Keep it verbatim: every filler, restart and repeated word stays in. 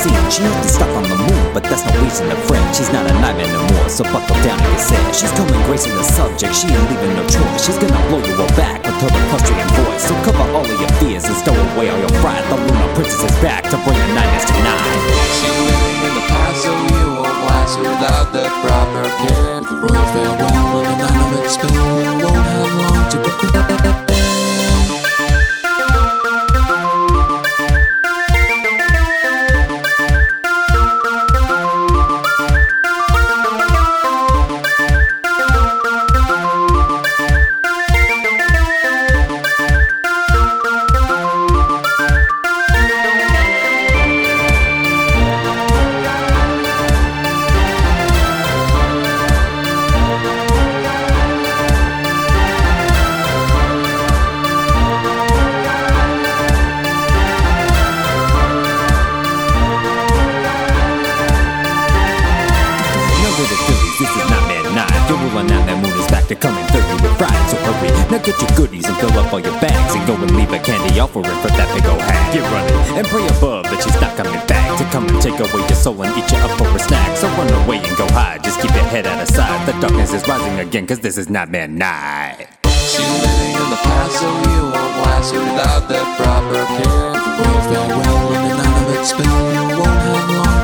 scene. She used to stop on the moon, but that's no reason to fret. She's not a nightmare no more, so buckle down and get set. She's coming gracing the subject, she ain't leaving no choice. She's gonna blow you all back with her equestrian voice. So cover all of your fears and stow away all your pride. The Lunar Princess is back to bring the nightmares tonight. She's living in the past, so you won't last without the proper care. Royal farewell and none of it spill. You won't have long to prepare. This is not midnight. You're ruling out that moon is back to coming through you with pride. So hurry, now get your goodies and fill up all your bags and go and leave a candy offering for that big old hag. Get running and pray above that she's not coming back to come and take away your soul and eat you up for a snack. So run away and go hide. Just keep your head out of sight. The darkness is rising again, cause this is not midnight. She's living in the past, so you won't last without the proper care. Royal farewell and none of it spill. You won't have long